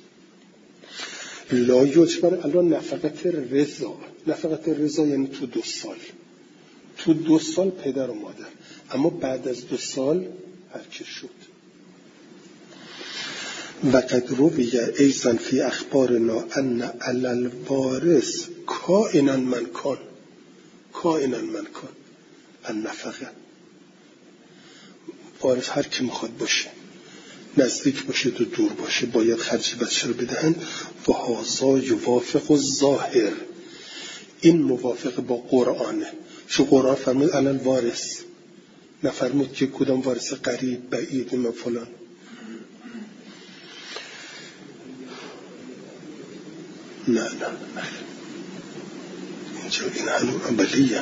لا یجبر علی نفقت الرضا. نفقت الرضا یعنی تو 2 سال پدر و مادر، اما بعد از 2 سال هر کی شد. و قد روی ایضا فی اخبارنا ان علی الوارث کائنا من کان النفقه. وارث هر کی میخواد باشه، نزدیک باشه تو دور باشه، باید خرج بچه رو بدهن. و هذا یوافق الظاهر، این موافق با قرآنه. چون قرآن فرمود علی الوارث، نفرمود که کدام وارث قریب بعید من فلان. نه اینجا این هنو عملیه.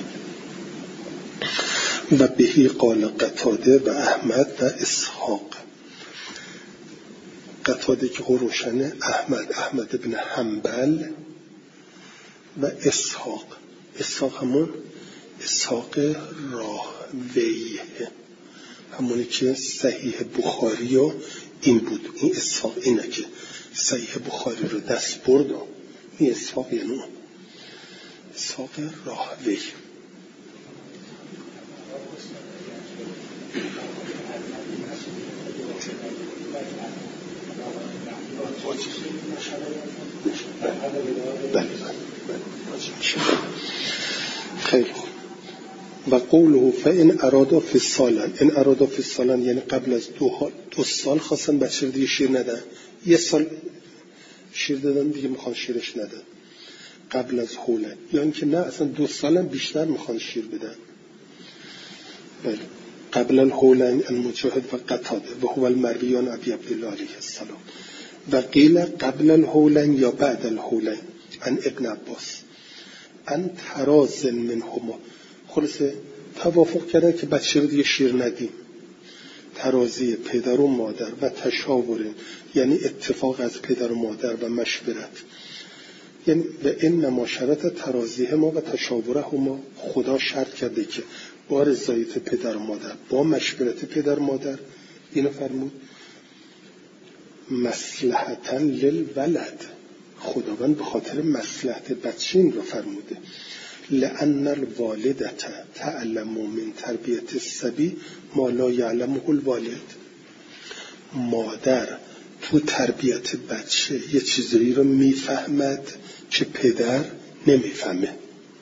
و بهی قال قتاده و احمد و اسحاق. قتاده که روشنه، احمد ابن حنبل و اسحاق همون اسحاق راهویه، همونی که صحیح بخاری و این بود. این اسحاق اینه که صحیح بخاری رو دست برد. این اسحاق یعنی اسحاق راهوی. خیلی خوب. و قوله فإن ارادا فی السالن، این ارادا فی السالن یعنی قبل از 2 سال خواستن بچه دیگه شیر ندن، 1 سال شیر دادن دیگه میخوان شیرش ندن قبل از حولن، یا اینکه نه اصلا 2 سالم بیشتر میخوان شیر بدن. بله. قبل الحولین المجاهد و قتاده و هو المروی عن ابی عبدالله علیه السلام. و قیل قبل الحولین یا بعد الحولین عن ابن عباس ان تراز منهما. خلاصه توافق کردن که بچه رو دیگه شیر ندیم. ترازی پدر و مادر و تشاور یعنی اتفاق از پدر و مادر و مشورت، یعنی به این نماشرت ترازیه ما و تشاوره ما. خدا شرط کرده که با رضایت پدر و مادر، با مشورت پدر و مادر، اینو فرمود مصلحتاً للولد. خداوند به خاطر مصلحت بچه این رو فرموده. لأن الوالدة تعلم من تربیت الصبی ما لا یعلمه الوالد. مادر تو تربیت بچه یه چیزایی رو میفهمد که پدر نمیفهمه.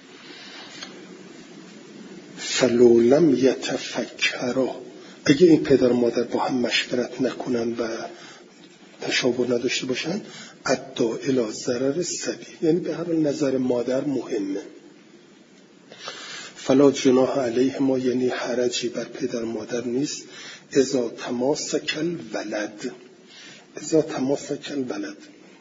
فلو لم یتفکرا، اگه این پدر و مادر با هم مشورت نکنن و تشاور نداشته باشن، ادعا الی ضرر الصبی، یعنی به هر حال نظر مادر مهمه. فلا جناح علیهما، یعنی حرجی بر پدر و مادر نیست. اذا تماسک الولد.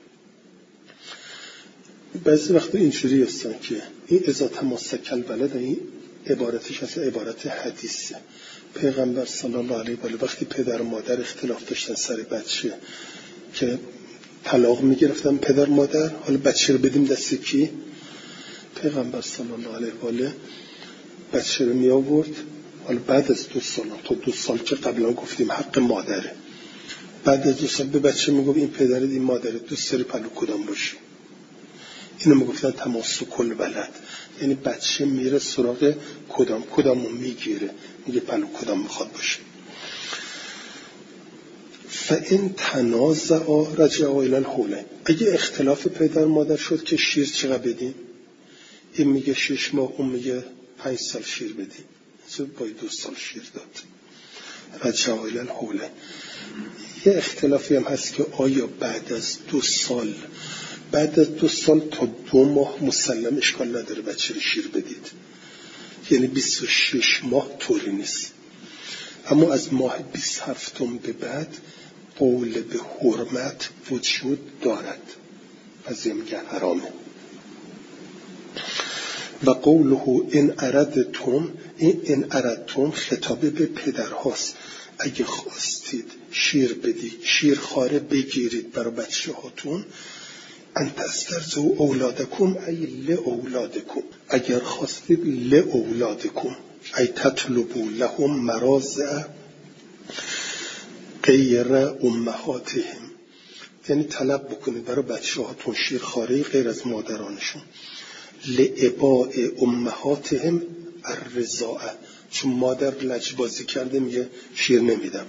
بعضی وقت اینجوری هستن که این اذا تماسک الولد، این عبارتش اصلا عبارت حدیثه. پیغمبر صلی الله علیه و آله وقتی پدر و مادر اختلاف داشتن سر بچه که طلاق میگرفتن پدر مادر، حالا بچه رو بدیم دست کی؟ پیغمبر صلی الله علیه و آله بچه رو می آورد. حالا بعد از 2 سال، تا 2 سال که قبلا گفتیم حق مادره، بعد از 2 سال به بچه میگفت این پدرت این مادرت دوست داری پلو کدام باشی. اینو میگفتن تماسک الولد، یعنی بچه میره سراغ کدامو میگیره، میگه پلو کدام میخواد باشه. فإن تنازعا رجعا الی الحولین. اگه اختلاف پدر مادر شد که شیر چقدر بدیم، این میگه 6 ماه، اون میگه 5 سال شیر بدیم، باید 2 سال شیر داد. رجعا الی الحولین. یه اختلافی هم هست که آیا بعد از 2 سال تا 2 ماه مسلم اشکال نداره بچه رو شیر بدید، یعنی 26 ماه طوری نیست. اما از ماه 27 به بعد قول به حرمت وجود دارد، از این میگن حرامه. و قوله ان اردتم خطابه به پدرهاست، اگه خواستید شیر بدید، شیرخواره بگیرید برای بچه هاتون، ان تسترضعوا اولادکم ای لاولادکم، اگر خواستید لاولادکم ای تطلبوا لهم مراضع غیر امهاتهم، یعنی طلب بکنید برای بچه هاتون شیرخواره غیر از مادرانشون. لعباء امهاتهم الرضاعه، چون مادر لجبازی کرده میگه شیر نمیدم.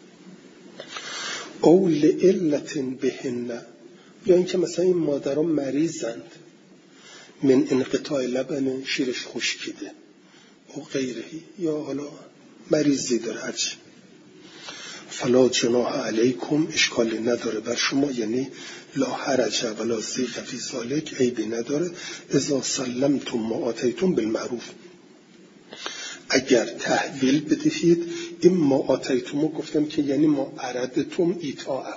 او لعلت بهن، یا اینکه مثلا این مادرها مریضند، من انقطاع لبن، شیرش خشکیده، او غیرهی، یا حالا مریضی داره هرچی. فلا جناح علیکم، اشکالی نداره بر شما، یعنی لا حرج ولا ضیق فی ذلک، عیبی نداره. اذا سلمتم ما آتیتم بالمعروف، اگر تحویل بدهید. این ما آتیتم گفتم که یعنی ما اردتم ایتاءه،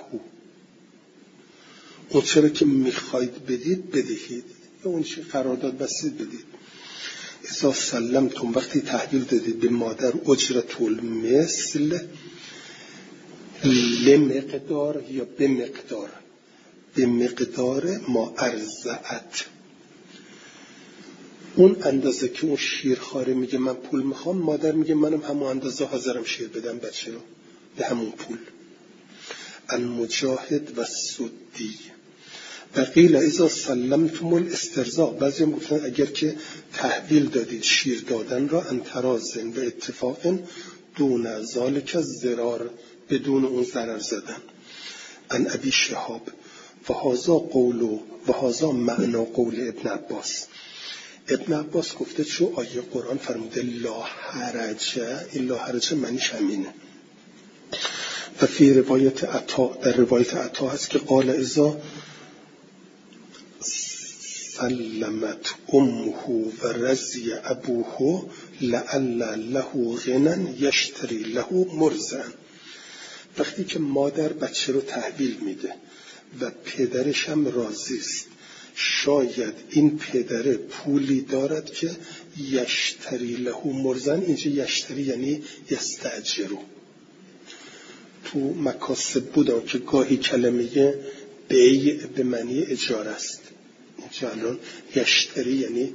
اون چرا که میخواید بدید بدهید، یا اون چه قرارداد بستید بدید. اذا سلمتم، وقتی تحویل دادید به مادر، اجرت المثل لمقدار یا به مقدار ما ارزعت، اون اندازه که اون شیرخواره میگه من پول میخوام، مادر میگه منم همون اندازه حاضرم شیر بدم بچه رو به همون پول. المجاهد و سدی. و قیل اذا سلمتم الاسترضاع، بعضی هم گفتن اگر که تحویل دادید شیر دادن را، انترازن و اتفاق دون ذالک ضرار، بدون اون ضرر زدن. ان ابی شهاب و هذا معنا قول ابن عباس. ابن عباس گفته چون آیه قرآن فرموده لا حرج، این لا حرج معنیش همینه. و فی روایت عطا، در روایت عطا هست که قال اذا سلمت امه و رضی ابوه لعل له غنن یشتری له مرزن، وقتی که مادر بچه رو تحویل میده و پدرش هم راضی است، شاید این پدر پولی دارد که یشتری له مرزن، اینجا یشتری یعنی یستاجرو، تو مکاسب بودن که گاهی کلمه بیع به معنی اجاره است، اینجا الان یشتری یعنی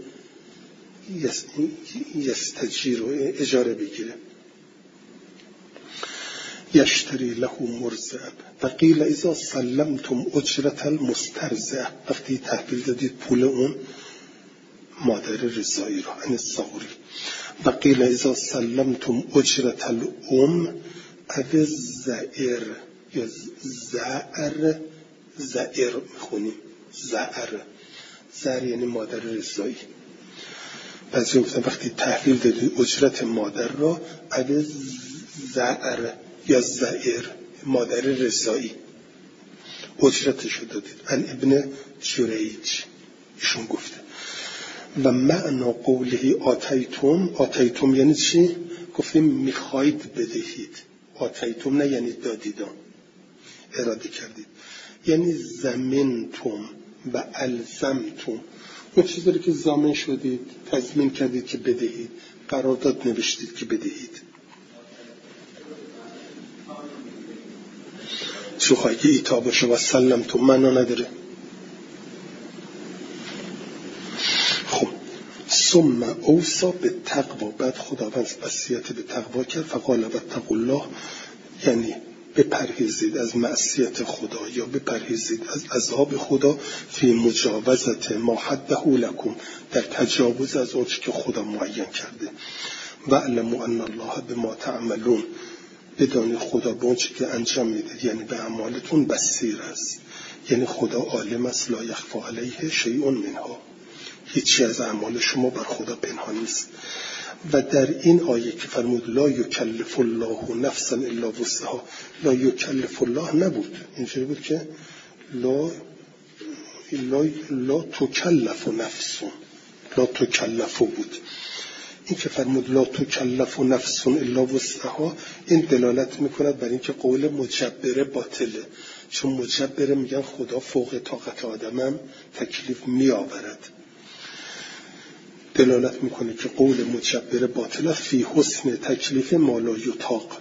یستاجرو، اجاره بگیره. یشتری له مرزب. و قیل اذا سلمتم اجرت المسترزع، وقتی تحویل دادید پول اون مادر رضایی را، این الصغری. و قیل اذا سلمتم اجرت الام او زائر، یا زائر میخونیم، زائر یعنی مادر رضایی. بعضی گفتن وقتی تحویل دادید اجرت مادر را، او زائر یا زائر مادر رضایی، اجرتشو دادید. ان ابن جریج ایشون گفته. و معنا قوله آتیتم یعنی چی؟ گفتیم میخواید بدهید. آتیتم نه یعنی دادیدان، اراده کردید. یعنی زمنتم و الزمتم، اون چیزی رو که ضامن شدید، تضمین کردید که بدهید، قرارداد نوشتید که بدهید. چون خواهی که ایتا باشه و سلمتم معنا نداره. خب ثم اوصا به تقوا، بعد خداوند وصیت به تقوا کرد. فقال واتقوا الله، یعنی بپرهیزید از معصیت خدا یا بپرهیزید از عذاب خدا، فی مجاوزت ما حده لکم، در تجاوز از اون که خدا معین کرده. و علموا ان الله بما تعملون، بدانید خدا به اون چی که انجام میدید یعنی به اعمالتون بصیر است، یعنی خدا عالم است. لا یخفی علیه شیء منها، هیچی از اعمال شما بر خدا پنهان نیست. و در این آیه که فرمود لا یکلف الله نفسا الا وسعها، لا یکلف الله نبود، اینجوری بود که لا تکلف نفس، لا تکلف بود. این که فرمود لا تکلف نفس الا وسعها، این دلالت میکند بر این که قول مجبره باطله، چون مجبره میگن خدا فوق طاقت آدمم تکلیف میآورد. دلالت میکنه که قول مجبر باطل است فی حسن تکلیف ما لا یطاق.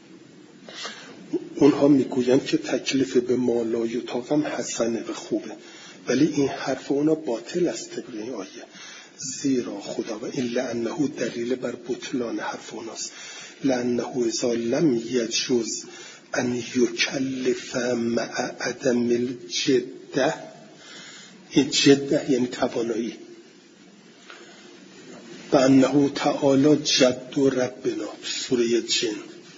اونها میگویند که تکلیف به ما لا یطاق هم حسنه و خوبه، ولی این حرف اونا باطل است طبق این آیه، زیرا خدا و این لعنه دلیل بر بطلان حرف اوناست. لعنه اذا لم یجوز ان یکلف مع عدم الجده، این جده یعنی توانایی، و انه تعالی جد ربنا سوره جن،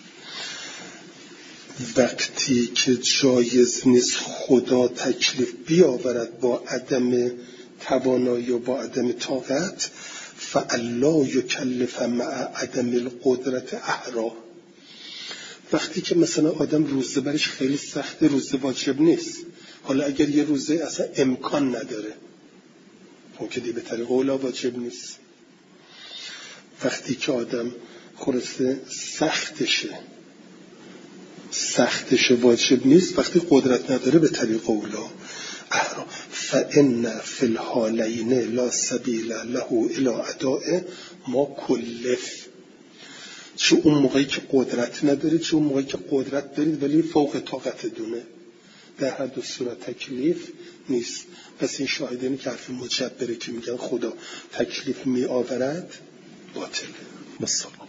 وقتی که جایز نیست خدا تکلیف بیاورد با عدم توانایی و با عدم طاقت، فالا یکلف مع عدم القدرت احرا. وقتی که مثلا آدم روزه برش خیلی سخته، روزه واجب نیست، حالا اگر یه روزه اصلا امکان نداره ممکنه به طریق اولا واجب نیست. وقتی که آدم خلاصه سختشه واجب نیست، وقتی قدرت نداره به طریق اولا احرا. فإن فی الحالین لا سبیل له الی اداء ما کلف. چه اون موقعی که قدرت نداری، چه اون موقعی که قدرت دارید ولی فوق طاقت دونه، در هر دو صورت تکلیف نیست. پس این شاهدینی که حرف مجبره که میگن خدا تکلیف می آورد باطله. مثلا